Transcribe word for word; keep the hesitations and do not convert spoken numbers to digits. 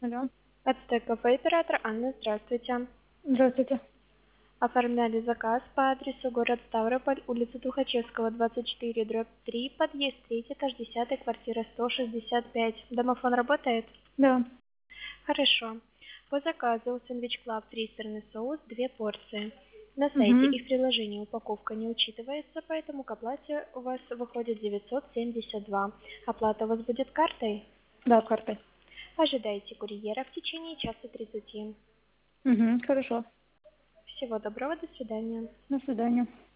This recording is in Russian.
Алло. Это кафе оператор Анна, здравствуйте. Здравствуйте. Оформляли заказ по адресу город Ставрополь, улица Тухачевского, двадцать четыре, дробь три, подъезд три, этаж десять, квартира сто шестьдесят пять. Домофон работает? Да. Хорошо. По заказу сэндвич клаб три сырный соус, две порции. На сайте Угу. и в приложении упаковка не учитывается, поэтому к оплате у вас выходит девятьсот семьдесят два. Оплата у вас будет картой? Да, картой. Ожидайте курьера в течение часа тридцати. Угу. Хорошо. Всего доброго, до свидания. До свидания.